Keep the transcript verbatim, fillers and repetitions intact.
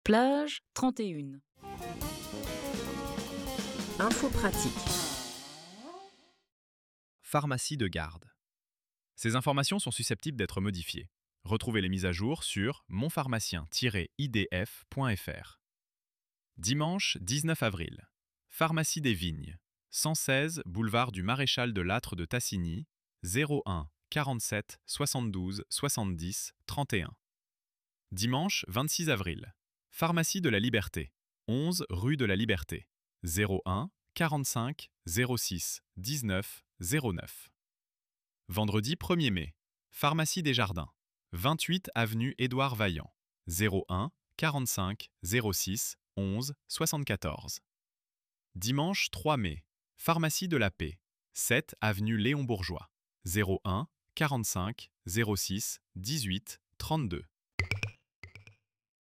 Plage trente et une. Info pratique. Pharmacie de garde. Ces informations sont susceptibles d'être modifiées. Retrouvez les mises à jour sur monpharmacien tiret I D F point F R. Dimanche dix-neuf avril. Pharmacie des Vignes. cent seize boulevard du Maréchal de Lattre de Tassigny, zéro un quarante-sept soixante-douze soixante-dix trente et un. Dimanche vingt-six avril. Pharmacie de la Liberté. onze rue de la Liberté. zéro un quarante-cinq zéro six dix-neuf zéro neuf. Vendredi premier mai. Pharmacie des Jardins. vingt-huit avenue Édouard Vaillant. zéro un quarante-cinq zéro six onze soixante-quatorze. Dimanche trois mai. Pharmacie de la Paix. sept avenue Léon Bourgeois. zéro un quarante-cinq zéro six dix-huit trente-deux.